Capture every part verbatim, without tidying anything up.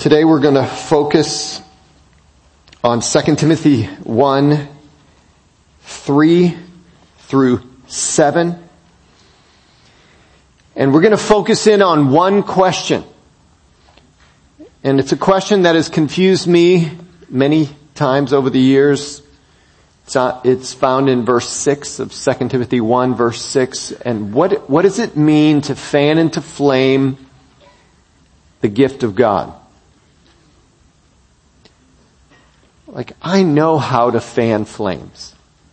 Today we're going to focus on Second Timothy one, three through seven. And we're going to focus in on one question. And it's a question that has confused me many times over the years. It's, not, it's found in verse six of Second Timothy one, verse six. And what, what does it mean to fan into flame the gift of God? Like, I know how to fan flames.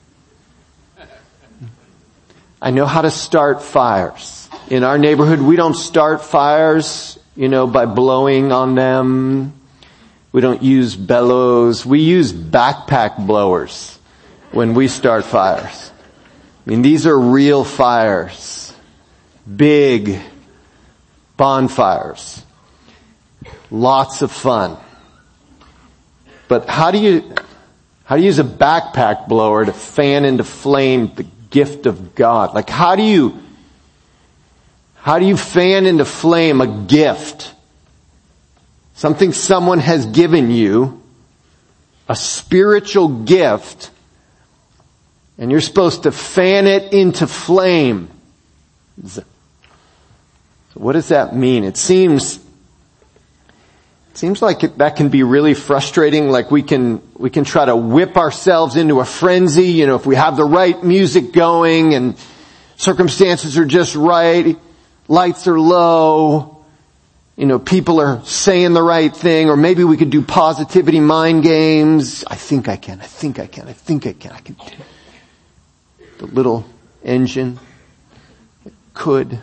I know how to start fires. In our neighborhood, we don't start fires, you know, by blowing on them. We don't use bellows. We use backpack blowers when we start fires. I mean, these are real fires. Big bonfires. Lots of fun. But how do you, how do you use a backpack blower to fan into flame the gift of God? Like, how do you, how do you fan into flame a gift? Something someone has given you, a spiritual gift, and you're supposed to fan it into flame. So what does that mean? It seems, it seems like it, that can be really frustrating. Like we can, we can try to whip ourselves into a frenzy, you know, if we have the right music going and circumstances are just right, lights are low, you know, people are saying the right thing, or maybe we could do positivity mind games. I think I can, I think I can, I think I can, I can do the little engine. It could.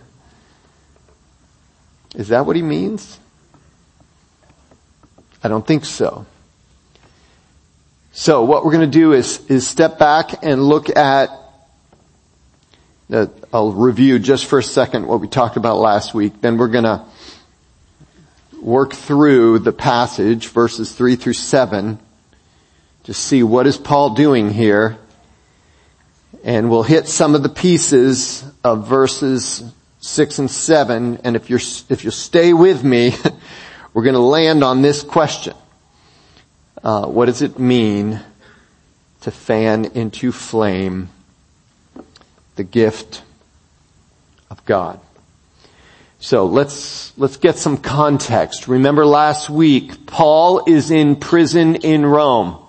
Is that what he means? I don't think so. So what we're going to do is, is step back and look at, the, I'll review just for a second what we talked about last week. Then we're going to work through the passage, verses three through seven, to see what is Paul doing here. And we'll hit some of the pieces of verses six and seven. And if you're, if you'll stay with me, we're going to land on this question. Uh, what does it mean to fan into flame the gift of God? So let's, let's get some context. Remember last week, Paul is in prison in Rome.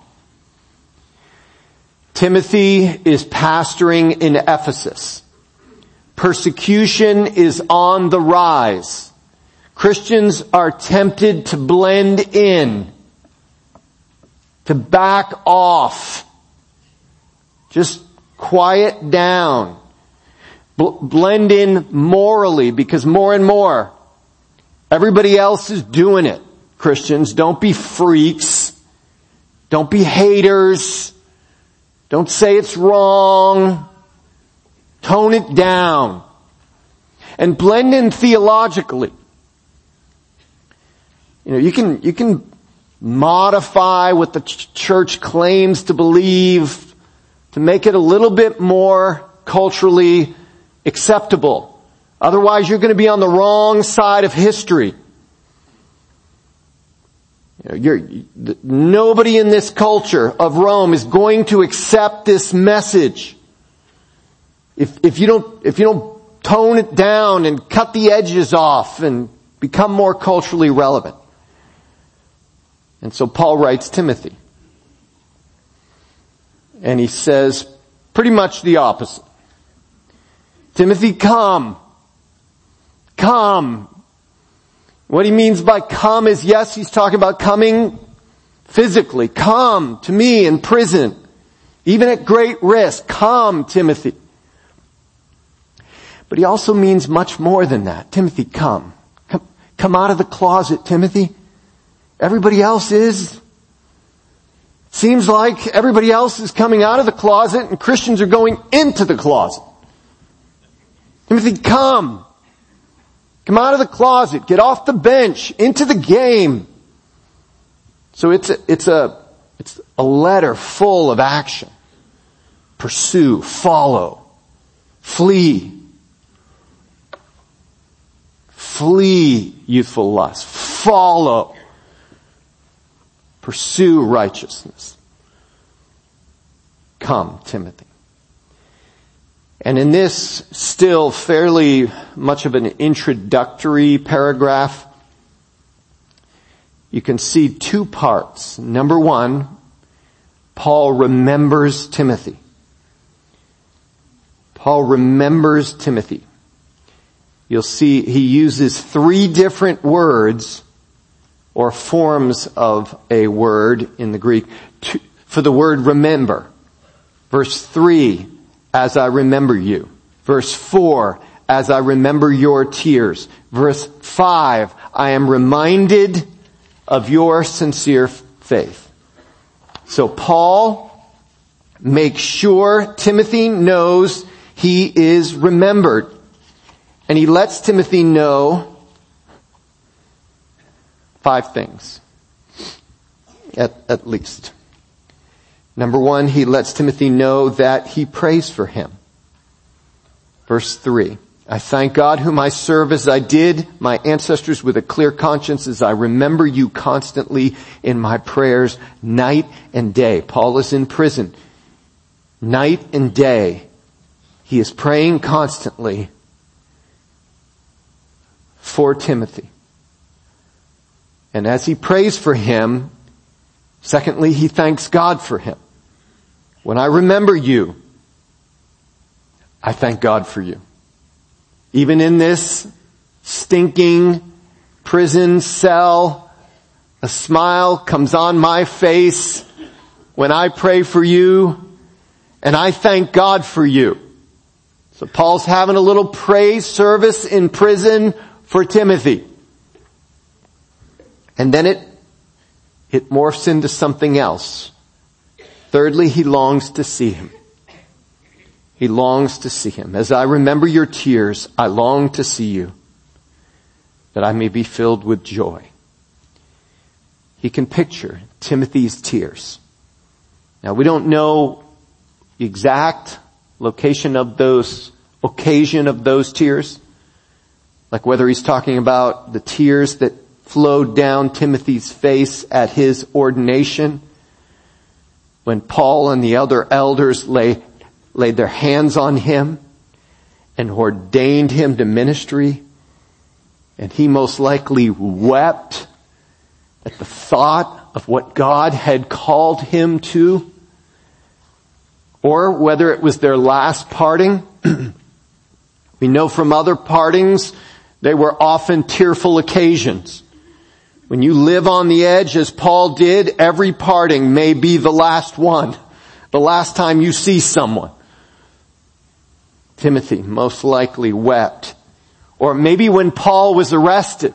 Timothy is pastoring in Ephesus. Persecution is on the rise. Christians are tempted to blend in, to back off, just quiet down, B- blend in morally, because more and more everybody else is doing it. Christians, don't be freaks. Don't be haters. Don't say it's wrong. Tone it down. And blend in theologically. You know, you can, you can modify what the ch- church claims to believe to make it a little bit more culturally acceptable. Otherwise, you're going to be on the wrong side of history. You know, you're, nobody in this culture of Rome is going to accept this message. If, if you don't, if you don't tone it down and cut the edges off and become more culturally relevant. And so Paul writes Timothy. And he says pretty much the opposite. Timothy, come. Come. What he means by come is, yes, he's talking about coming physically. Come to me in prison, even at great risk. Come, Timothy. But he also means much more than that. Timothy, come. Come, come out of the closet, Timothy. Everybody else is. Seems like everybody else is coming out of the closet and Christians are going into the closet. Timothy, come. Come out of the closet. Get off the bench. Into the game. So it's a, it's a, it's a letter full of action. Pursue, follow, flee. Flee youthful lust. Follow Pursue righteousness. Come, Timothy. And in this still fairly much of an introductory paragraph, you can see two parts. Number one, Paul remembers Timothy. Paul remembers Timothy. You'll see he uses three different words or forms of a word in the Greek to, for the word remember. Verse three, as I remember you. Verse four, as I remember your tears. Verse five, I am reminded of your sincere faith. So Paul makes sure Timothy knows he is remembered. And he lets Timothy know five things, at, at least. Number one, he lets Timothy know that he prays for him. Verse three, I thank God whom I serve as I did my ancestors with a clear conscience as I remember you constantly in my prayers night and day. Paul is in prison. Night and day, he is praying constantly for Timothy. And as he prays for him, secondly, he thanks God for him. When I remember you, I thank God for you. Even in this stinking prison cell, a smile comes on my face when I pray for you, and I thank God for you. So Paul's having a little praise service in prison for Timothy. And then it, it morphs into something else. Thirdly, he longs to see him. He longs to see him. As I remember your tears, I long to see you, that I may be filled with joy. He can picture Timothy's tears. Now, we don't know the exact location of those, occasion of those tears. Like whether he's talking about the tears that flowed down Timothy's face at his ordination, when Paul and the other elders lay, laid their hands on him and ordained him to ministry, and he most likely wept at the thought of what God had called him to, or whether it was their last parting. We know from other partings they were often tearful occasions. When you live on the edge, as Paul did, every parting may be the last one, the last time you see someone. Timothy most likely wept. Or maybe when Paul was arrested.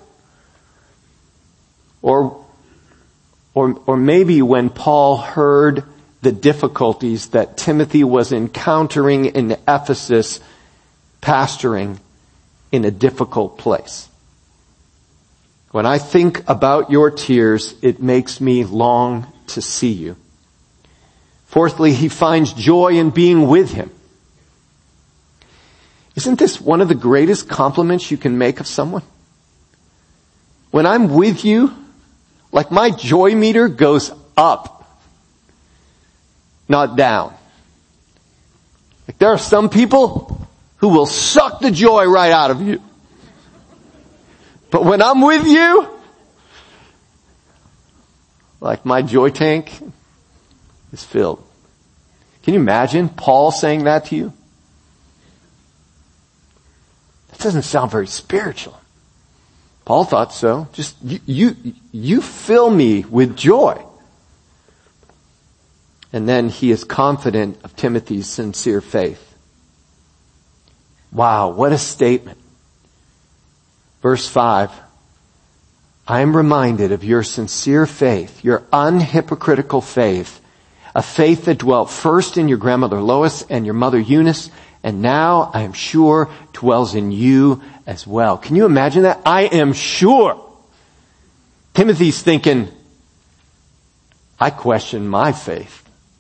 Or, or, or maybe when Paul heard the difficulties that Timothy was encountering in Ephesus, pastoring in a difficult place. When I think about your tears, it makes me long to see you. Fourthly, he finds joy in being with him. Isn't this one of the greatest compliments you can make of someone? When I'm with you, like my joy meter goes up, not down. Like there are some people who will suck the joy right out of you. But when I'm with you, like my joy tank is filled. Can you imagine Paul saying that to you? That doesn't sound very spiritual. Paul thought so. Just you, you, you fill me with joy. And then he is confident of Timothy's sincere faith. Wow, what a statement. Verse five, I am reminded of your sincere faith, your unhypocritical faith, a faith that dwelt first in your grandmother Lois and your mother Eunice, and now I am sure dwells in you as well. Can you imagine that? I am sure. Timothy's thinking, I question my faith.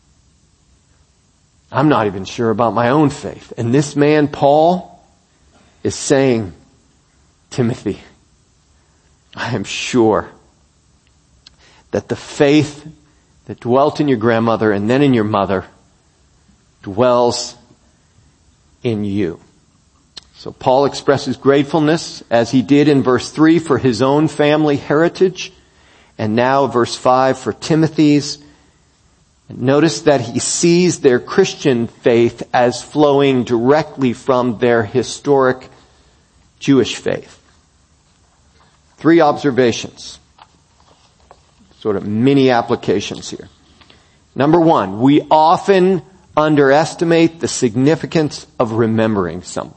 I'm not even sure about my own faith. And this man, Paul, is saying, Timothy, I am sure that the faith that dwelt in your grandmother and then in your mother dwells in you. So Paul expresses gratefulness, as he did in verse three, for his own family heritage, and now verse five for Timothy's. Notice that he sees their Christian faith as flowing directly from their historic Jewish faith. Three observations, sort of mini applications here. Number one, we often underestimate the significance of remembering someone.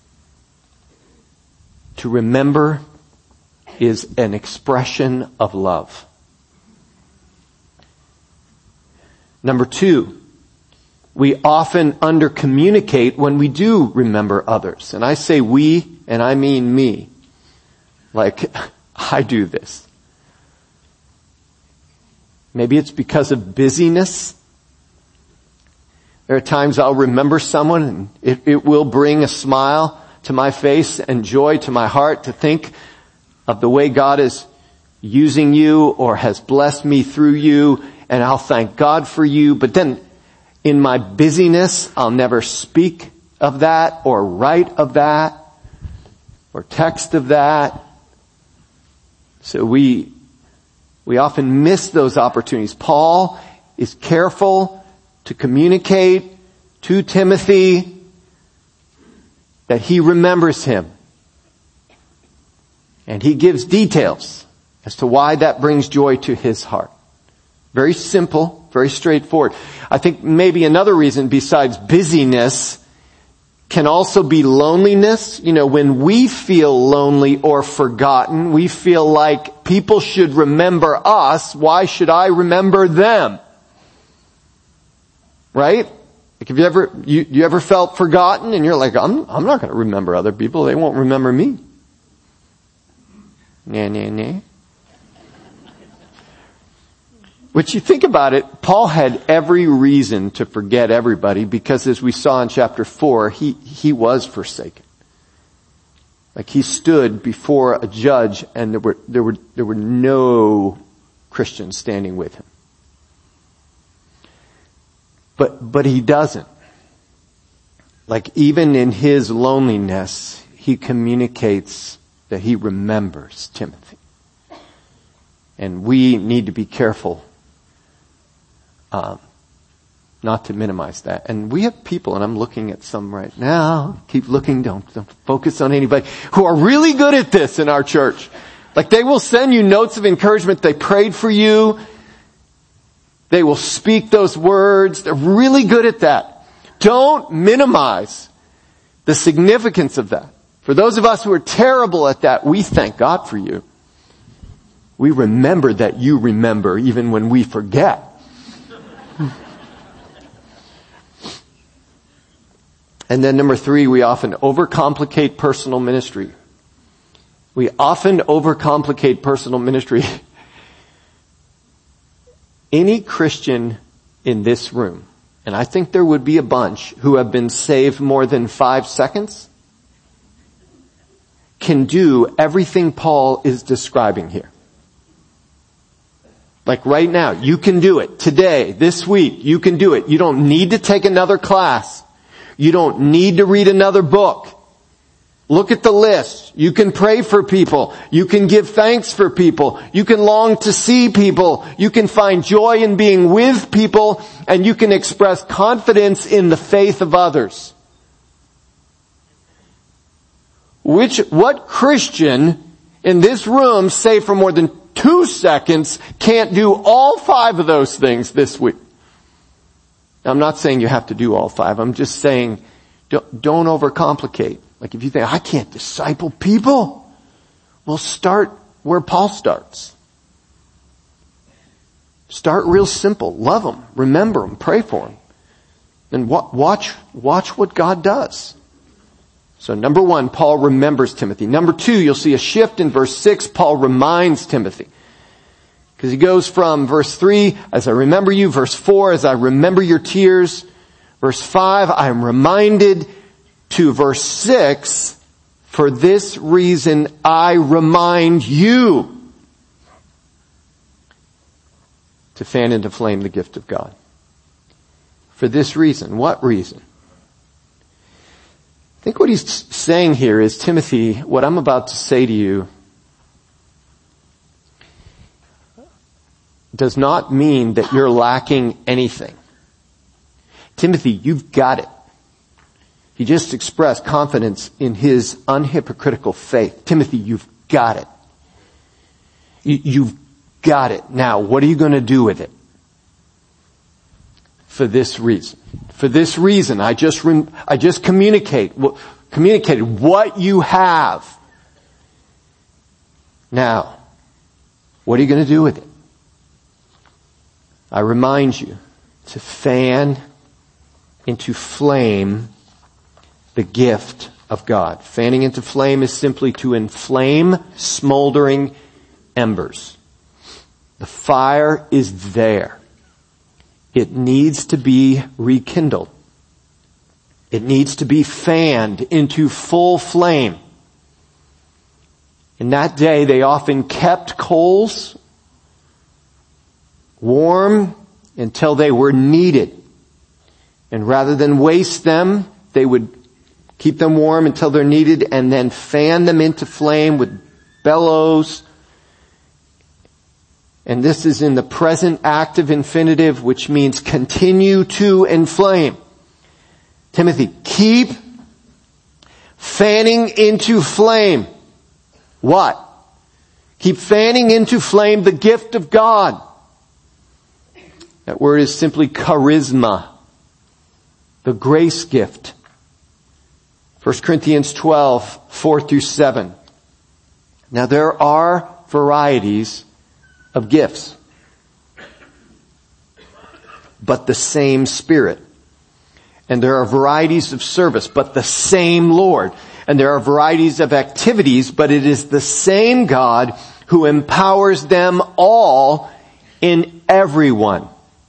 To remember is an expression of love. Number two, we often undercommunicate when we do remember others. And I say we, and I mean me. Like, I do this. Maybe it's because of busyness. There are times I'll remember someone and it, it will bring a smile to my face and joy to my heart to think of the way God is using you or has blessed me through you, and I'll thank God for you. But then in my busyness, I'll never speak of that or write of that or text of that. So we, we often miss those opportunities. Paul is careful to communicate to Timothy that he remembers him. And he gives details as to why that brings joy to his heart. Very simple, very straightforward. I think maybe another reason besides busyness can also be loneliness. You know, when we feel lonely or forgotten, we feel like people should remember us. Why should I remember them? Right? Like, have you ever, you, you ever felt forgotten and you're like, I'm, I'm not going to remember other people. They won't remember me. Nah, nah, nah. Which, you think about it, Paul had every reason to forget everybody because, as we saw in chapter four, he, he was forsaken. Like, he stood before a judge and there were, there were, there were no Christians standing with him. But, but he doesn't. Like, even in his loneliness, he communicates that he remembers Timothy. And we need to be careful um, not to minimize that. And we have people, and I'm looking at some right now, keep looking, don't, don't focus on anybody, who are really good at this in our church. Like, they will send you notes of encouragement. They prayed for you. They will speak those words. They're really good at that. Don't minimize the significance of that. For those of us who are terrible at that, we thank God for you. We remember that you remember even when we forget. And then number three, we often overcomplicate personal ministry. We often overcomplicate personal ministry. Any Christian in this room, and I think there would be a bunch who have been saved more than five seconds, can do everything Paul is describing here. Like right now, you can do it. Today, this week, you can do it. You don't need to take another class. You don't need to read another book. Look at the list. You can pray for people. You can give thanks for people. You can long to see people. You can find joy in being with people, and you can express confidence in the faith of others. Which, what Christian in this room, say for more than two seconds, can't do all five of those things this week? Now, I'm not saying you have to do all five. I'm just saying don't, don't overcomplicate. Like, if you think, I can't disciple people, well, start where Paul starts. Start real simple. Love them. Remember them. Pray for them. And watch, watch what God does. So number one, Paul remembers Timothy. Number two, you'll see a shift in verse six. Paul reminds Timothy. Because he goes from verse three, as I remember you, verse four, as I remember your tears, verse five, I am reminded, to verse six, for this reason I remind you. to fan into flame the gift of God. For this reason. What reason? I think what he's saying here is, Timothy, what I'm about to say to you does not mean that you're lacking anything. Timothy, you've got it. He just expressed confidence in his unhypocritical faith. Timothy, you've got it. You, you've got it. Now, what are you going to do with it? For this reason. For this reason, I just, I just communicate, communicated what you have. Now, what are you going to do with it? I remind you to fan into flame the gift of God. Fanning into flame is simply to inflame smoldering embers. The fire is there. It needs to be rekindled. It needs to be fanned into full flame. In that day, they often kept coals warm until they were needed. And rather than waste them, they would keep them warm until they're needed and then fan them into flame with bellows. And this is in the present active infinitive, which means continue to inflame. Timothy, keep fanning into flame. What? Keep fanning into flame the gift of God. That word is simply charisma, the grace gift. First Corinthians twelve, four through seven. Now there are varieties of gifts, but the same Spirit. And there are varieties of service, but the same Lord. And there are varieties of activities, but it is the same God who empowers them all in everyone.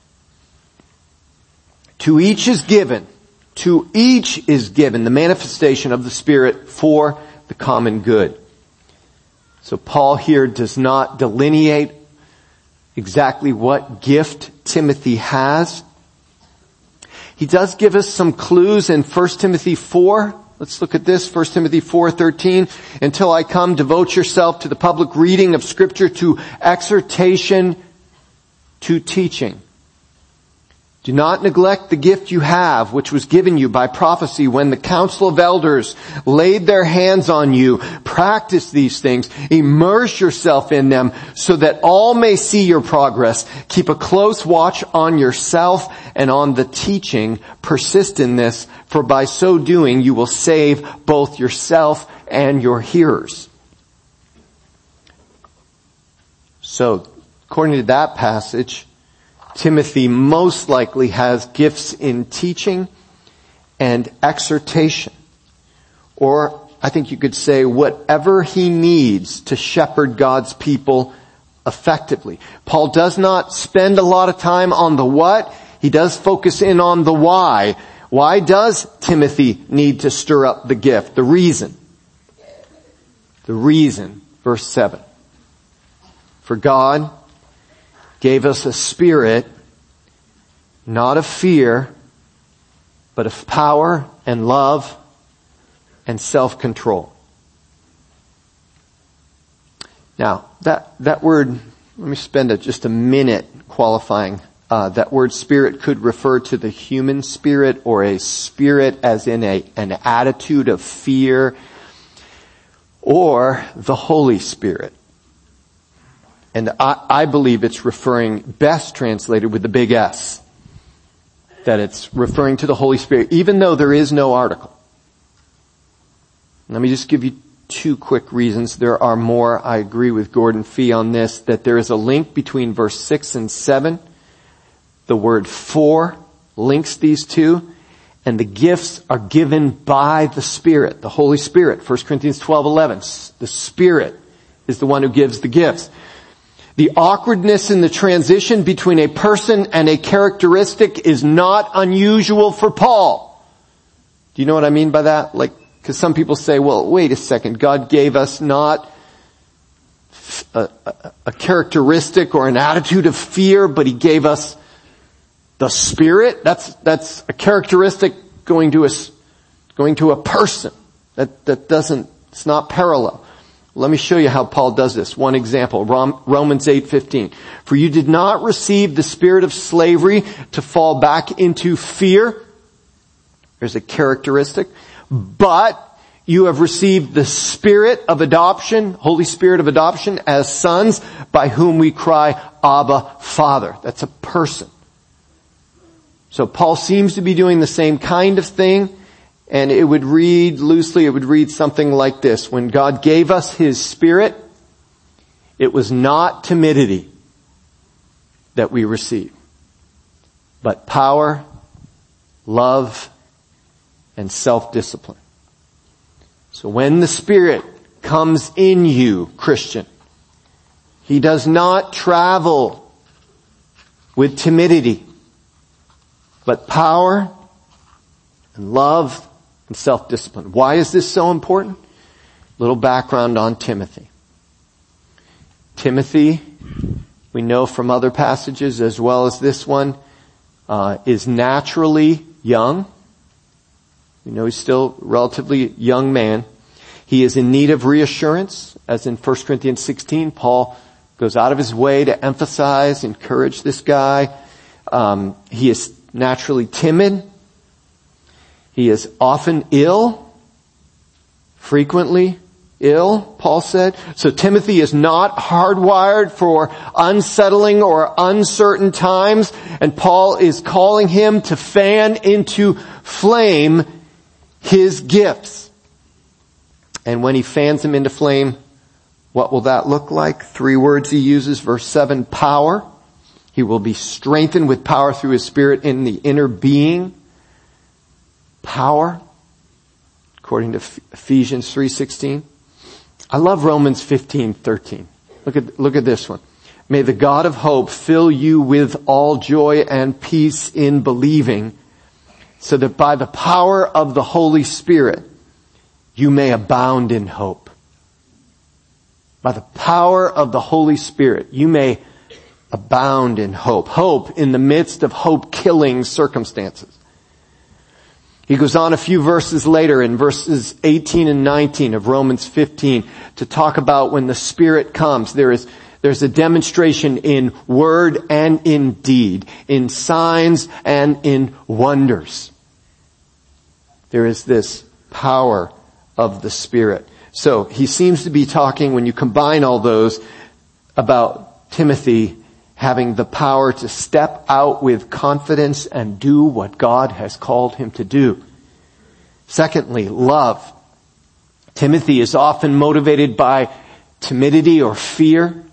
To each is given, to each is given the manifestation of the Spirit for the common good. So Paul here does not delineate exactly what gift Timothy has. He does give us some clues in First Timothy four. Let's look at this, First Timothy four thirteen. Until I come, devote yourself to the public reading of Scripture, to exhortation, to teaching. Do not neglect the gift you have, which was given you by prophecy when the council of elders laid their hands on you. Practice these things. Immerse yourself in them so that all may see your progress. Keep a close watch on yourself and on the teaching. Persist in this, for by so doing you will save both yourself and your hearers. So, according to that passage, Timothy most likely has gifts in teaching and exhortation. Or I think you could say whatever he needs to shepherd God's people effectively. Paul does not spend a lot of time on the what. He does focus in on the why. Why does Timothy need to stir up the gift? The reason. The reason. Verse seven. For God gave us a spirit, not of fear, but of power and love and self-control. Now, that, that word, let me spend a, just a minute qualifying. Uh, that word spirit could refer to the human spirit or a spirit as in a, an attitude of fear, or the Holy Spirit. And I, I believe it's referring, best translated with the big S, that it's referring to the Holy Spirit, even though there is no article. Let me just give you two quick reasons. There are more. I agree with Gordon Fee on this, that there is a link between verse six and seven. The word for links these two, and the gifts are given by the Spirit, the Holy Spirit. First Corinthians twelve eleven. The Spirit is the one who gives the gifts. The awkwardness in the transition between a person and a characteristic is not unusual for Paul. Do you know what I mean by that? Like, because some people say, well, wait a second, God gave us not a, a, a characteristic or an attitude of fear, but he gave us the Spirit. That's, that's a characteristic going to a, going to a person. That, that doesn't, it's not parallel. Let me show you how Paul does this. One example, Romans eight fifteen. For you did not receive the spirit of slavery to fall back into fear. There's a characteristic. But you have received the Spirit of adoption, Holy Spirit of adoption, as sons, by whom we cry, Abba, Father. That's a person. So Paul seems to be doing the same kind of thing. And it would read loosely, it would read something like this. When God gave us His Spirit, it was not timidity that we received, but power, love, and self-discipline. So when the Spirit comes in you, Christian, He does not travel with timidity, but power and love and self-discipline. Why is this so important? Little background on Timothy. Timothy, we know from other passages as well as this one, uh, is naturally young. We know he's still a relatively young man. He is in need of reassurance, as in First Corinthians sixteen, Paul goes out of his way to emphasize, encourage this guy. Um, he is naturally timid. He is often ill, frequently ill, Paul said. So Timothy is not hardwired for unsettling or uncertain times, and Paul is calling him to fan into flame his gifts. And when he fans them into flame, what will that look like? Three words he uses. Verse seven, power. He will be strengthened with power through His Spirit in the inner being. Power, according to Ephesians three sixteen. I love Romans fifteen thirteen. Look at, look at this one. May the God of hope fill you with all joy and peace in believing, so that by the power of the Holy Spirit, you may abound in hope. By the power of the Holy Spirit, you may abound in hope. Hope in the midst of hope-killing circumstances. He goes on a few verses later in verses eighteen and nineteen of Romans fifteen to talk about when the Spirit comes. There is, there's a demonstration in word and in deed, in signs and in wonders. There is this power of the Spirit. So he seems to be talking, when you combine all those, about Timothy having the power to step out with confidence and do what God has called him to do. Secondly, love. Timothy is often motivated by timidity or fear.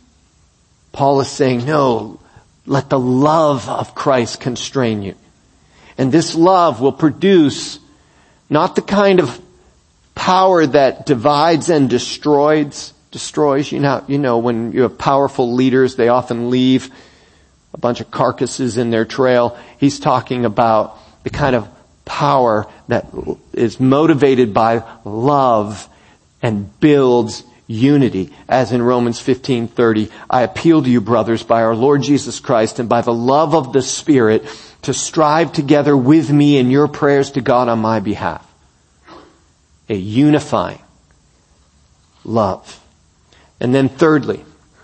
Paul is saying, no, let the love of Christ constrain you. And this love will produce not the kind of power that divides and destroys, destroys. You know, you know, when you have powerful leaders, they often leave a bunch of carcasses in their trail. He's talking about the kind of power that is motivated by love and builds unity. As in Romans fifteen thirty, I appeal to you, brothers, by our Lord Jesus Christ and by the love of the Spirit, to strive together with me in your prayers to God on my behalf. A unifying love. And then thirdly,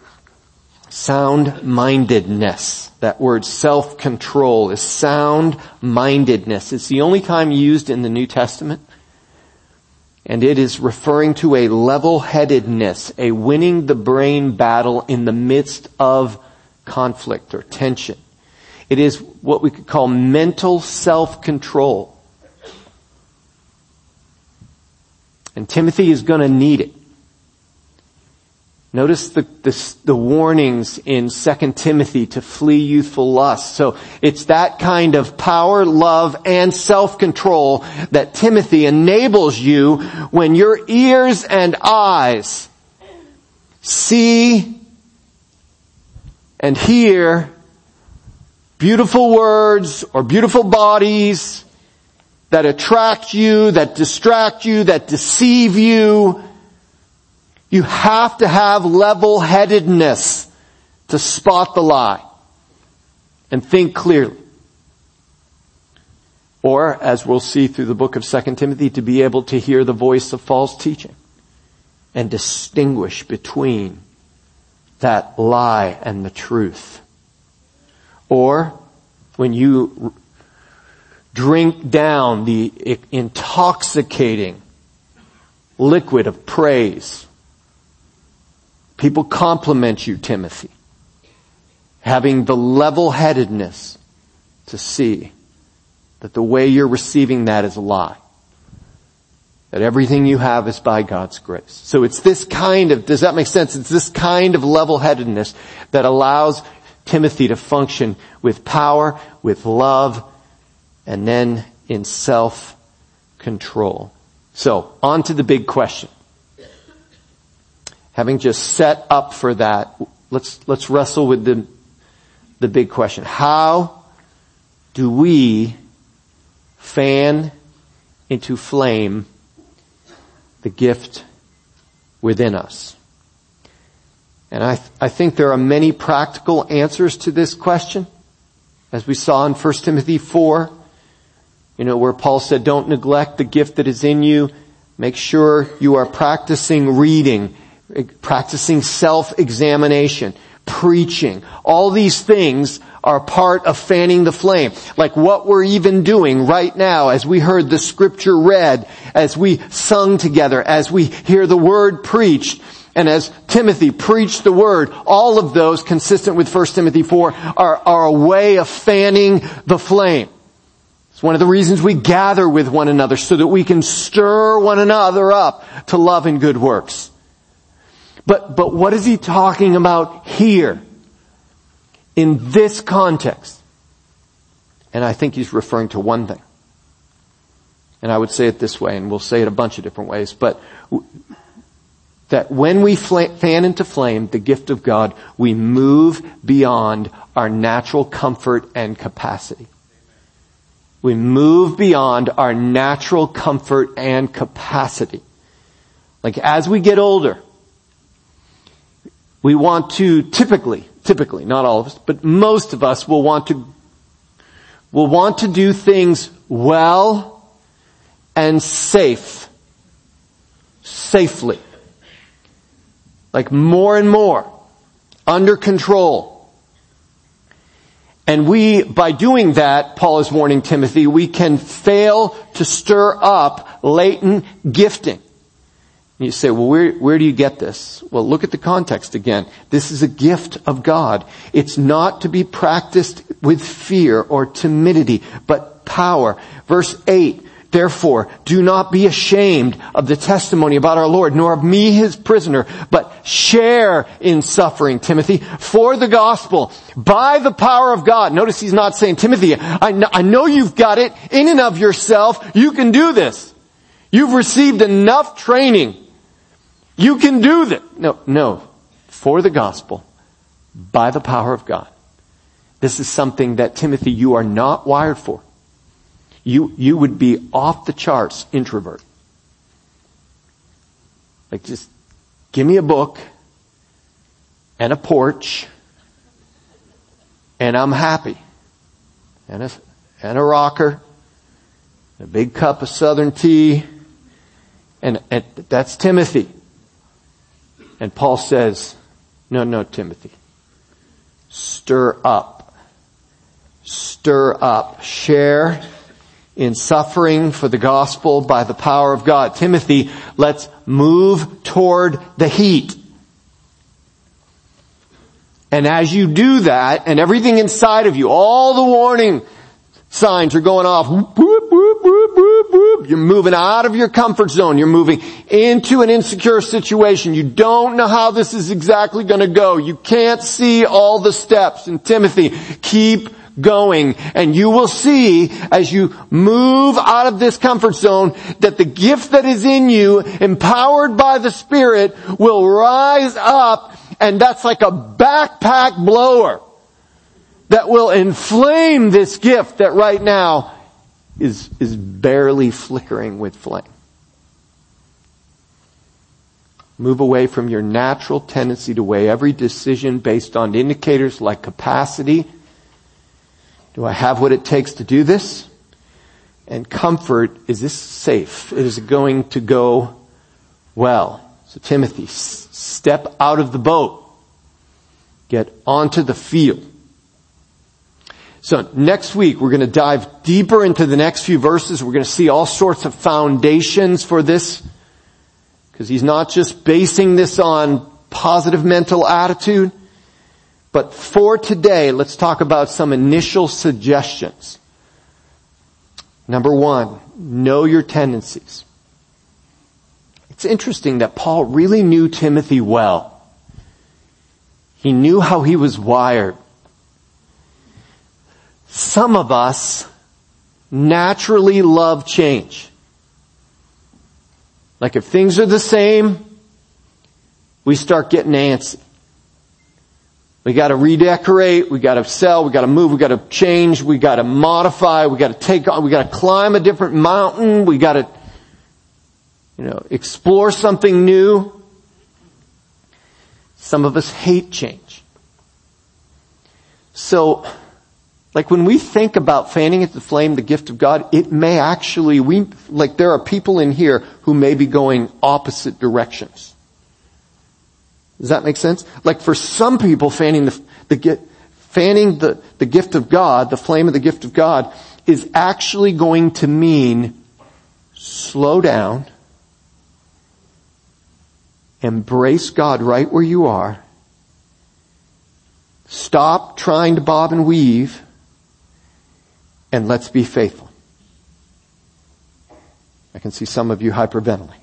sound-mindedness. That word self-control is sound-mindedness. It's the only time used in the New Testament. And it is referring to a level-headedness, a winning the brain battle in the midst of conflict or tension. It is what we could call mental self-control. And Timothy is going to need it. Notice the, the, the warnings in Second Timothy to flee youthful lust. So it's that kind of power, love, and self-control that Timothy enables you when your ears and eyes see and hear beautiful words or beautiful bodies that attract you, that distract you, that deceive you. You have to have level-headedness to spot the lie and think clearly. Or, as we'll see through the book of Second Timothy, to be able to hear the voice of false teaching and distinguish between that lie and the truth. Or, when you drink down the intoxicating liquid of praise, people compliment you, Timothy, having the level-headedness to see that the way you're receiving that is a lie. That everything you have is by God's grace. So it's this kind of, does that make sense? It's this kind of level-headedness that allows Timothy to function with power, with love, and then in self-control. So, on to the big question. Having just set up for that, let's, let's wrestle with the, the big question. How do we fan into flame the gift within us? And I, th- I think there are many practical answers to this question, as we saw in First Timothy four, you know, where Paul said, don't neglect the gift that is in you. Make sure you are practicing reading, practicing self-examination, preaching. All these things are part of fanning the flame. Like what we're even doing right now as we heard the scripture read, as we sung together, as we hear the word preached, and as Timothy preached the word. All of those, consistent with First Timothy four, are, are a way of fanning the flame. It's one of the reasons we gather with one another, so that we can stir one another up to love and good works. But, but what is he talking about here? In this context? And I think he's referring to one thing. And I would say it this way, and we'll say it a bunch of different ways, but that when we fan into flame the gift of God, we move beyond our natural comfort and capacity. We move beyond our natural comfort and capacity. Like as we get older, we want to typically, typically, not all of us, but most of us will want to, will want to do things well and safe. Safely. Like more and more. Under control. And we, by doing that, Paul is warning Timothy, we can fail to stir up latent gifting. You say, well, where, where do you get this? Well, look at the context again. This is a gift of God. It's not to be practiced with fear or timidity, but power. Verse eight, therefore, do not be ashamed of the testimony about our Lord, nor of me, his prisoner, but share in suffering, Timothy, for the gospel, by the power of God. Notice he's not saying, Timothy, I know, I know you've got it in and of yourself. You can do this. You've received enough training. You can do this. No, no. For the gospel, by the power of God. This is something that, Timothy, you are not wired for. You, you would be off the charts introvert. Like just give me a book and a porch and I'm happy. And a, and a rocker, a big cup of Southern tea, and, and that's Timothy. And Paul says, no, no, Timothy. Stir up. Stir up. Share in suffering for the gospel by the power of God. Timothy, let's move toward the heat. And as you do that, and everything inside of you, all the warning signs are going off. Whoop, whoop, whoop, whoop, whoop, whoop. You're moving out of your comfort zone. You're moving into an insecure situation. You don't know how this is exactly going to go. You can't see all the steps. And Timothy, keep going. And you will see as you move out of this comfort zone that the gift that is in you, empowered by the Spirit, will rise up. And that's like a backpack blower that will inflame this gift that right now is, is barely flickering with flame. Move away from your natural tendency to weigh every decision based on indicators like capacity. Do I have what it takes to do this? And comfort, is this safe? Is it going to go well? So Timothy, s- step out of the boat. Get onto the field. So next week we're going to dive deeper into the next few verses. We're going to see all sorts of foundations for this. Because he's not just basing this on positive mental attitude. But for today, let's talk about some initial suggestions. Number one, know your tendencies. It's interesting that Paul really knew Timothy well. He knew how he was wired. Some of us naturally love change. Like if things are the same, we start getting antsy. We gotta redecorate, we gotta sell, we gotta move, we gotta change, we gotta modify, we gotta take on, we gotta climb a different mountain, we gotta, you know, explore something new. Some of us hate change. So, like when we think about fanning into the flame, the gift of God, it may actually, we, like there are people in here who may be going opposite directions. Does that make sense? Like for some people, fanning the, the fanning the, the gift of God, the flame of the gift of God, is actually going to mean slow down, embrace God right where you are, stop trying to bob and weave, and let's be faithful. I can see some of you hyperventilating.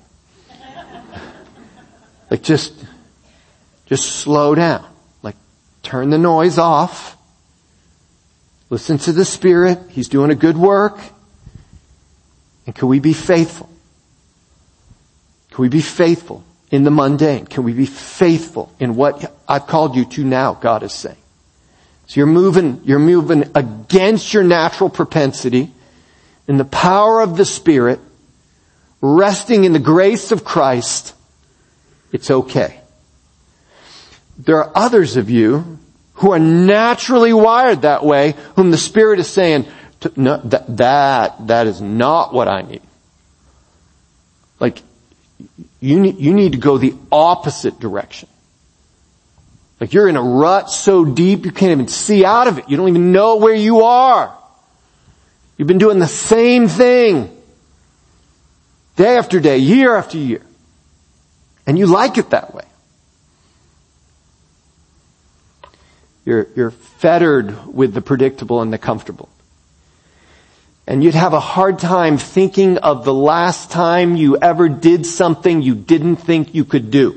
Like just, just slow down. Like turn the noise off. Listen to the Spirit. He's doing a good work. And can we be faithful? Can we be faithful in the mundane? Can we be faithful in what I've called you to now, God is saying? So you're moving, you're moving against your natural propensity in the power of the Spirit, resting in the grace of Christ. It's okay. There are others of you who are naturally wired that way, whom the Spirit is saying, no, that, that, that is not what I need. Like, you need, you need to go the opposite direction. Like you're in a rut so deep you can't even see out of it. You don't even know where you are. You've been doing the same thing. Day after day, year after year. And you like it that way. You're, you're fettered with the predictable and the comfortable. And you'd have a hard time thinking of the last time you ever did something you didn't think you could do.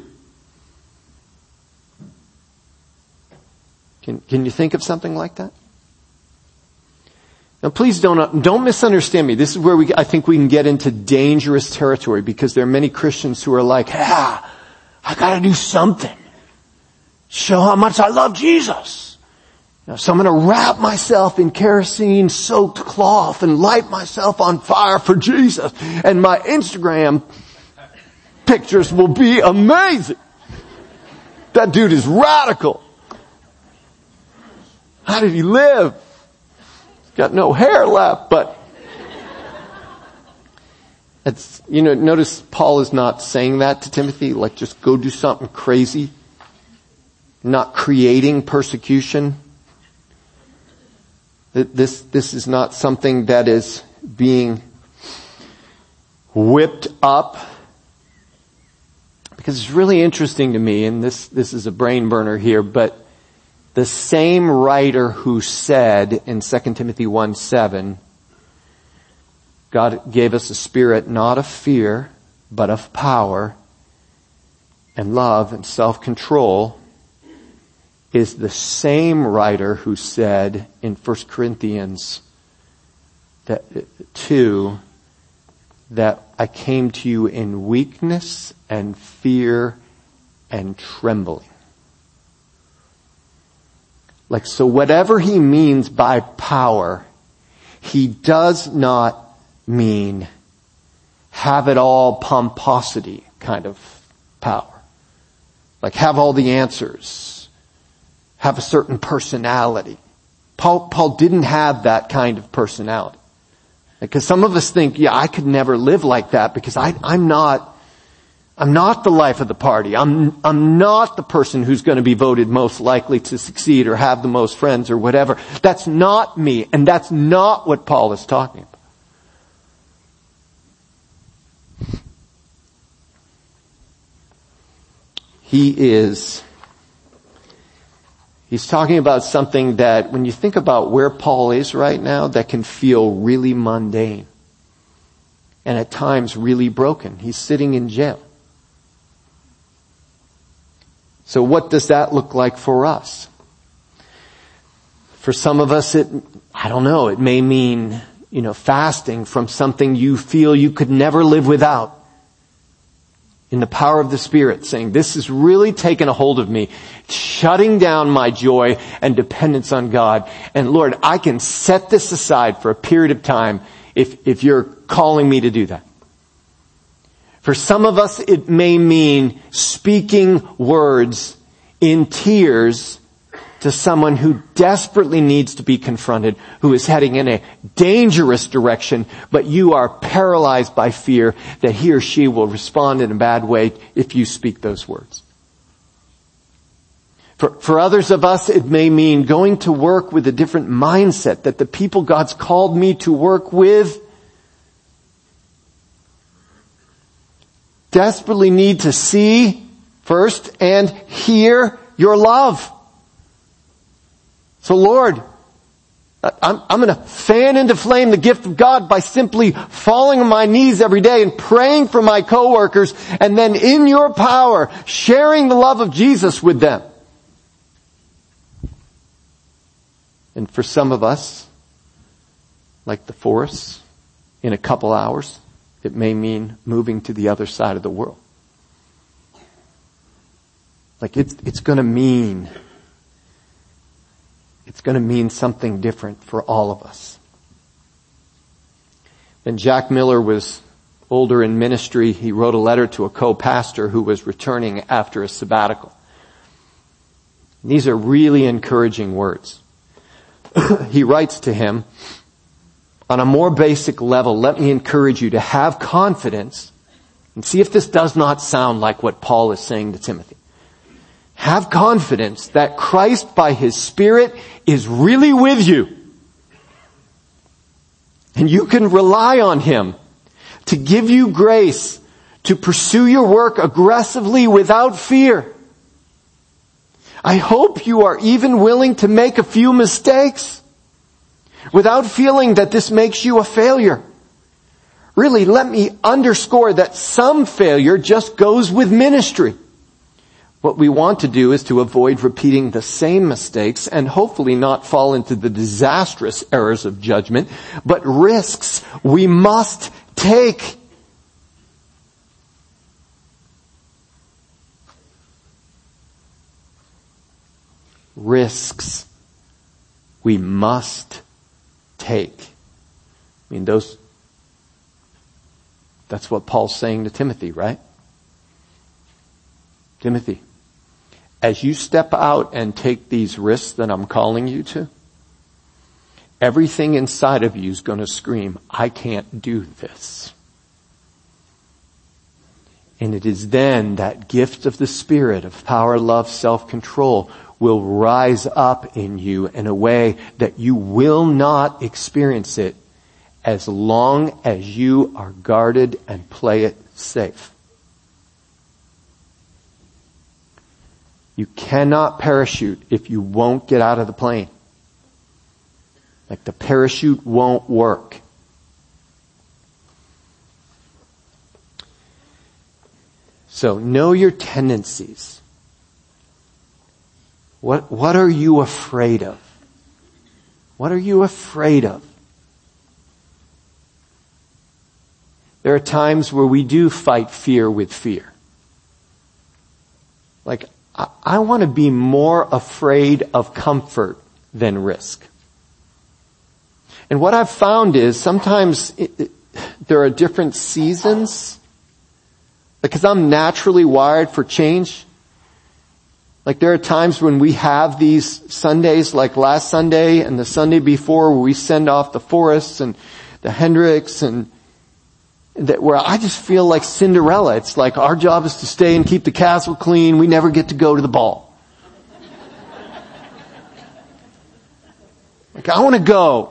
Can, can you think of something like that? Now please don't, don't misunderstand me. This is where we, I think we can get into dangerous territory because there are many Christians who are like, ah, I gotta do something. Show how much I love Jesus. You know, so I'm going to wrap myself in kerosene-soaked cloth and light myself on fire for Jesus. And my Instagram pictures will be amazing. That dude is radical. How did he live? He's got no hair left, but it's, you know, notice Paul is not saying that to Timothy, like just go do something crazy. Not creating persecution. This, this is not something that is being whipped up. Because it's really interesting to me, and this, this is a brain burner here, but the same writer who said in Second Timothy one seven, God gave us a spirit not of fear, but of power and love and self-control, is the same writer who said in First Corinthians that, two, that I came to you in weakness and fear and trembling. Like, so whatever he means by power, he does not mean have it all pomposity kind of power. Like have all the answers. Have a certain personality. Paul, Paul didn't have that kind of personality. Because some of us think, yeah, I could never live like that because I, I'm not, I'm not the life of the party. I'm, I'm not the person who's going to be voted most likely to succeed or have the most friends or whatever. That's not me. And that's not what Paul is talking about. He is, he's talking about something that when you think about where Paul is right now, that can feel really mundane and at times really broken. He's sitting in jail. So what does that look like for us? For some of us, it, I don't know, it may mean, you know, fasting from something you feel you could never live without. In the power of the Spirit, saying, this is really taken a hold of me, shutting down my joy and dependence on God. And Lord, I can set this aside for a period of time if, if you're calling me to do that. For some of us, it may mean speaking words in tears to someone who desperately needs to be confronted, who is heading in a dangerous direction, but you are paralyzed by fear that he or she will respond in a bad way if you speak those words. For, for others of us, it may mean going to work with a different mindset that the people God's called me to work with desperately need to see first and hear your love. So Lord, I'm, I'm going to fan into flame the gift of God by simply falling on my knees every day and praying for my coworkers, and then in your power, sharing the love of Jesus with them. And for some of us, like the Forrests, in a couple hours, it may mean moving to the other side of the world. Like it's, it's going to mean It's going to mean something different for all of us. When Jack Miller was older in ministry, he wrote a letter to a co-pastor who was returning after a sabbatical. These are really encouraging words. He writes to him, on a more basic level, let me encourage you to have confidence, and see if this does not sound like what Paul is saying to Timothy. Have confidence that Christ by His Spirit is really with you. And you can rely on Him to give you grace to pursue your work aggressively without fear. I hope you are even willing to make a few mistakes without feeling that this makes you a failure. Really, let me underscore that some failure just goes with ministry. What we want to do is to avoid repeating the same mistakes and hopefully not fall into the disastrous errors of judgment, but risks we must take. Risks we must take. I mean, those, that's what Paul's saying to Timothy, right? Timothy, as you step out and take these risks that I'm calling you to, everything inside of you is going to scream, I can't do this. And it is then that gift of the Spirit of power, love, self-control will rise up in you in a way that you will not experience it as long as you are guarded and play it safe. You cannot parachute if you won't get out of the plane. Like the parachute won't work. So know your tendencies. What, what are you afraid of? What are you afraid of? There are times where we do fight fear with fear. Like, I, I want to be more afraid of comfort than risk. And what I've found is sometimes it, it, there are different seasons. Because I'm naturally wired for change. Like there are times when we have these Sundays, like last Sunday and the Sunday before, where we send off the Forrests and the Hendricks, and that where I just feel like Cinderella. It's like our job is to stay and keep the castle clean. We never get to go to the ball. Like I want to go.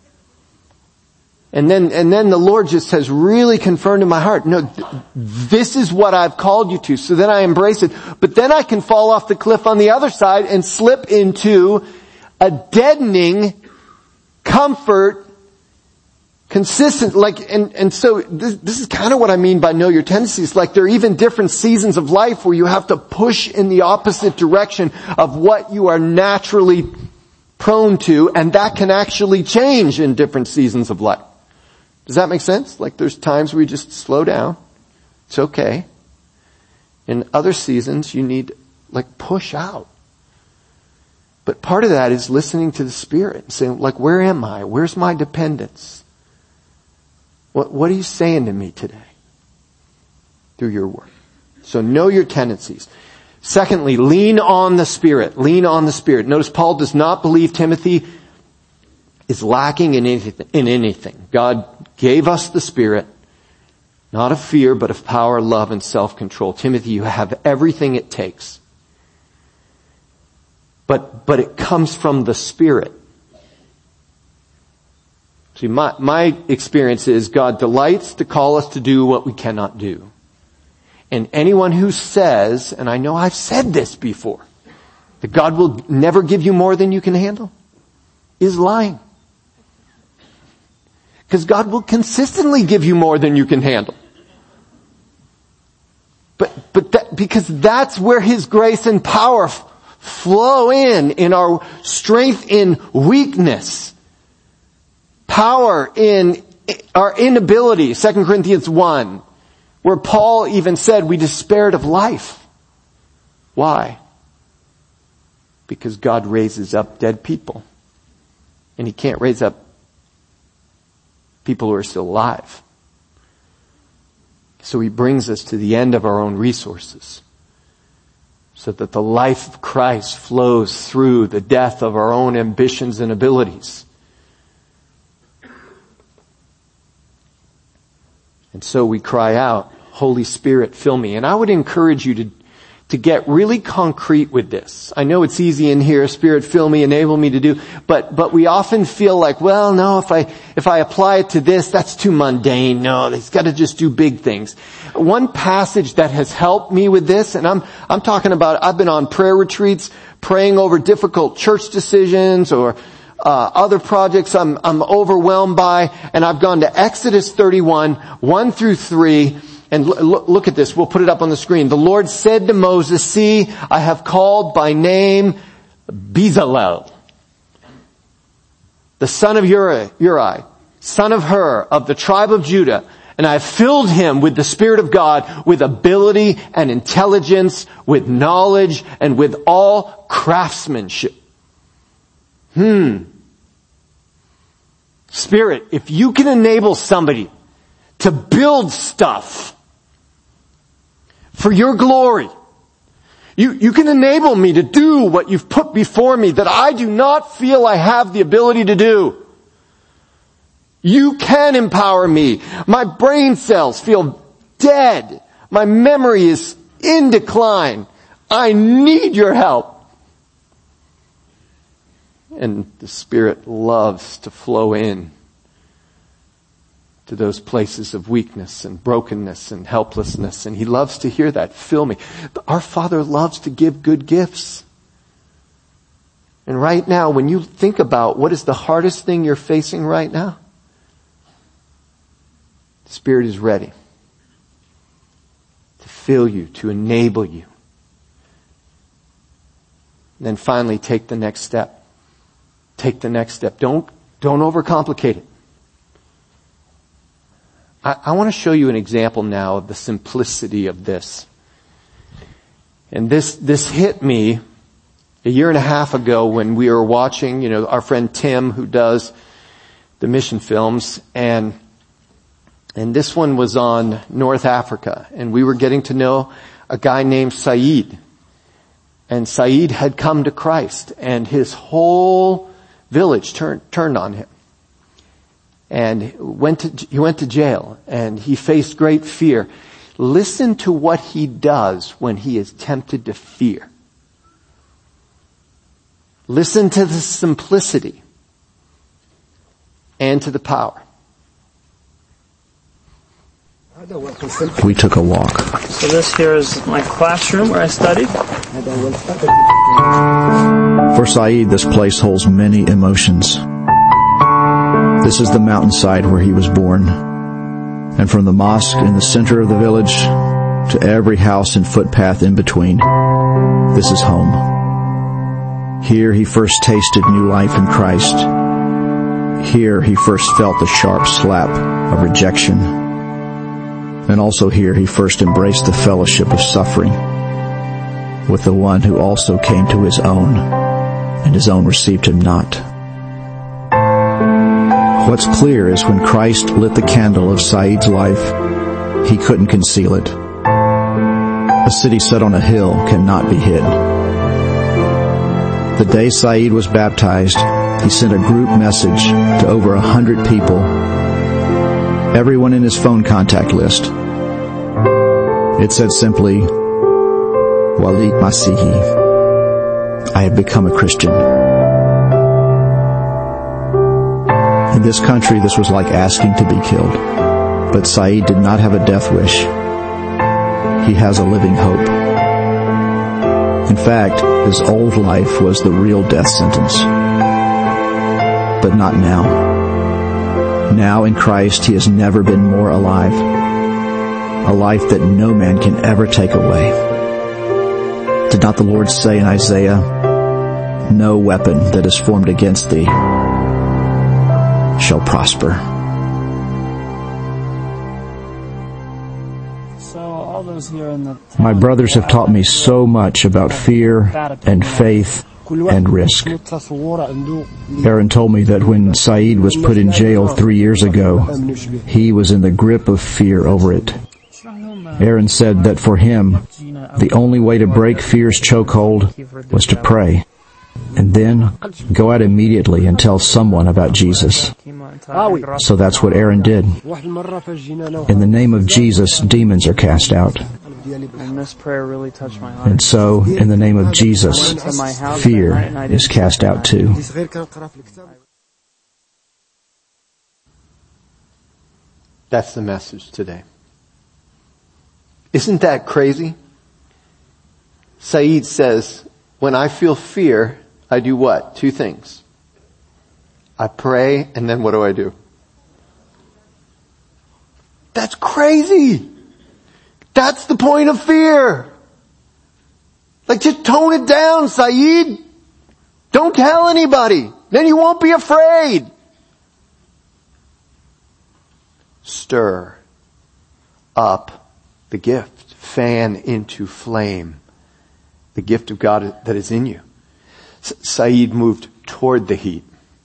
And then, and then the Lord just has really confirmed in my heart, no, th- this is what I've called you to. So then I embrace it. But then I can fall off the cliff on the other side and slip into a deadening comfort, consistent, like, and, and so this, this is kind of what I mean by know your tendencies. Like there are even different seasons of life where you have to push in the opposite direction of what you are naturally prone to, and that can actually change in different seasons of life. Does that make sense? Like there's times where you just slow down. It's okay. In other seasons, you need like push out. But part of that is listening to the Spirit and saying, like, where am I? Where's my dependence? What, what are you saying to me today? Through your word. So know your tendencies. Secondly, lean on the Spirit. Lean on the Spirit. Notice Paul does not believe Timothy is lacking in anything. In anything. God gave us the Spirit, not of fear, but of power, love, and self-control. Timothy, you have everything it takes. But, but it comes from the Spirit. See, my, my experience is God delights to call us to do what we cannot do. And anyone who says, and I know I've said this before, that God will never give you more than you can handle, is lying. Because God will consistently give you more than you can handle. But, but that, because that's where His grace and power f- flow in, in our strength in weakness. Power in our inability, Second Corinthians one, where Paul even said we despaired of life. Why? Because God raises up dead people. And He can't raise up people who are still alive. So He brings us to the end of our own resources, so that the life of Christ flows through the death of our own ambitions and abilities. And so we cry out, Holy Spirit, fill me. And I would encourage you to, to get really concrete with this. I know it's easy in here, Spirit, fill me, enable me to do, but, but we often feel like, well, no, if I, if I apply it to this, that's too mundane. No, it's got to just do big things. One passage that has helped me with this, and I'm, I'm talking about, I've been on prayer retreats, praying over difficult church decisions or Uh, other projects I'm, I'm overwhelmed by, and I've gone to Exodus thirty-one, one through three, and l- look at this, we'll put it up on the screen. The Lord said to Moses, see, I have called by name Bezalel, the son of Uri, Uri, son of Hur, of the tribe of Judah, and I have filled him with the Spirit of God, with ability and intelligence, with knowledge, and with all craftsmanship. Hmm. Spirit, if you can enable somebody to build stuff for your glory, you, you can enable me to do what you've put before me that I do not feel I have the ability to do. You can empower me. My brain cells feel dead. My memory is in decline. I need your help. And the Spirit loves to flow in to those places of weakness and brokenness and helplessness. And He loves to hear that. Fill me. Our Father loves to give good gifts. And right now, when you think about what is the hardest thing you're facing right now, the Spirit is ready to fill you, to enable you. And then finally, take the next step. Take the next step. Don't, don't overcomplicate it. I, I want to show you an example now of the simplicity of this. And this, this hit me a year and a half ago when we were watching, you know, our friend Tim, who does the mission films, and, and this one was on North Africa, and we were getting to know a guy named Saeed. And Saeed had come to Christ, and his whole village turned, turned on him. And went to, he went to jail, and he faced great fear. Listen to what he does when he is tempted to fear. Listen to the simplicity and to the power. We took a walk. So this here is my classroom where I studied. For Saeed, this place holds many emotions. This is the mountainside where he was born. And from the mosque in the center of the village to every house and footpath in between, this is home. Here he first tasted new life in Christ. Here he first felt the sharp slap of rejection. And also here he first embraced the fellowship of suffering with the one who also came to his own, and his own received him not. What's clear is when Christ lit the candle of Saeed's life, he couldn't conceal it. A city set on a hill cannot be hid. The day Saeed was baptized, he sent a group message to over a hundred people, everyone in his phone contact list. It said simply, Walid Masihi, I have become a Christian. In this country, this was like asking to be killed. But Saeed did not have a death wish. He has a living hope. In fact, his old life was the real death sentence. But not now. Now in Christ, he has never been more alive. A life that no man can ever take away. Did not the Lord say in Isaiah, no weapon that is formed against thee shall prosper. So all those here in the My brothers have taught me so much about fear and faith and risk. Aaron told me that when Saeed was put in jail three years ago, he was in the grip of fear over it. Aaron said that for him, the only way to break fear's chokehold was to pray, and then go out immediately and tell someone about Jesus. So that's what Aaron did. In the name of Jesus, demons are cast out. And this prayer really touched my heart. And so, in the name of Jesus, fear is cast out too. That's the message today. Isn't that crazy? Saeed says, when I feel fear, I do what? Two things. I pray, and then what do I do? That's crazy! That's the point of fear! Like, just tone it down, Saeed! Don't tell anybody! Then you won't be afraid! Stir up the gift. Fan into flame the gift of God that is in you. Saeed moved toward the heat.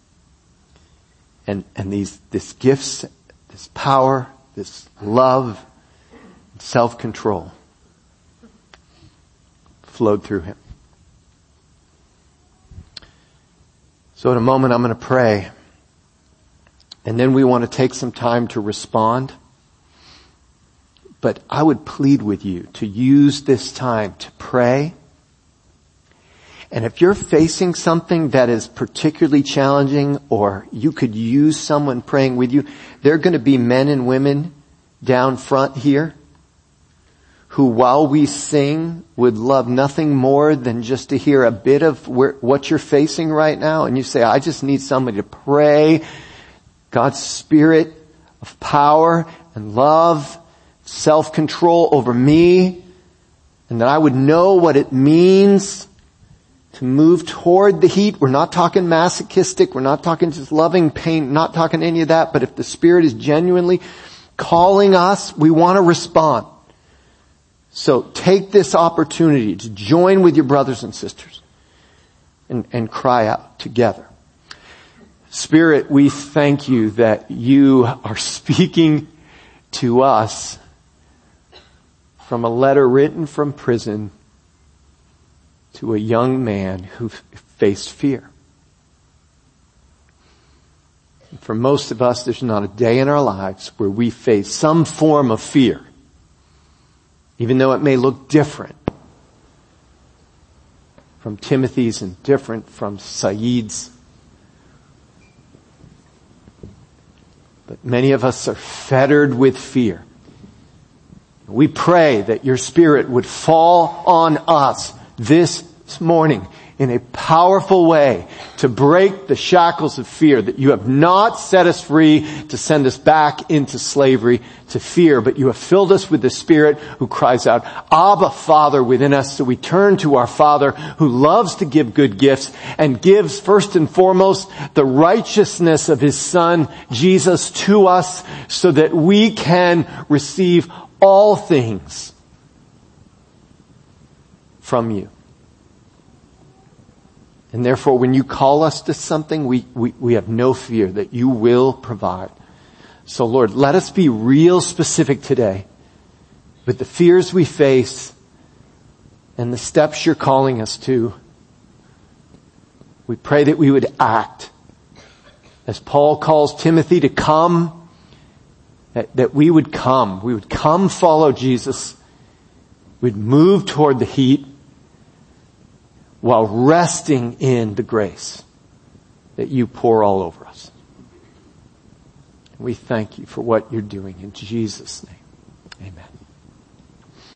And, and these, this gifts, this power, this love, self-control flowed through him. So in a moment I'm going to pray. And then we want to take some time to respond. But I would plead with you to use this time to pray. And if you're facing something that is particularly challenging, or you could use someone praying with you, there are going to be men and women down front here who, while we sing, would love nothing more than just to hear a bit of where, what you're facing right now. And you say, I just need somebody to pray God's Spirit of power and love, self-control over me, and that I would know what it means to move toward the heat. We're not talking masochistic. We're not talking just loving pain. Not talking any of that. But if the Spirit is genuinely calling us, we want to respond. So take this opportunity to join with your brothers and sisters and, and cry out together. Spirit, we thank you that you are speaking to us from a letter written from prison to a young man who faced fear. For most of us, there's not a day in our lives where we face some form of fear, even though it may look different from Timothy's and different from Saeed's. But many of us are fettered with fear. We pray that your Spirit would fall on us this morning in a powerful way to break the shackles of fear, that you have not set us free to send us back into slavery to fear, but you have filled us with the Spirit who cries out, Abba, Father, within us. So we turn to our Father who loves to give good gifts and gives first and foremost the righteousness of His Son, Jesus, to us so that we can receive all things from you. And therefore, when you call us to something, we, we, we have no fear that you will provide. So Lord, let us be real specific today with the fears we face and the steps you're calling us to. We pray that we would act as Paul calls Timothy to come, that, that we would come. We would come follow Jesus. We'd move toward the heat, while resting in the grace that you pour all over us. We thank you for what you're doing in Jesus' name. Amen.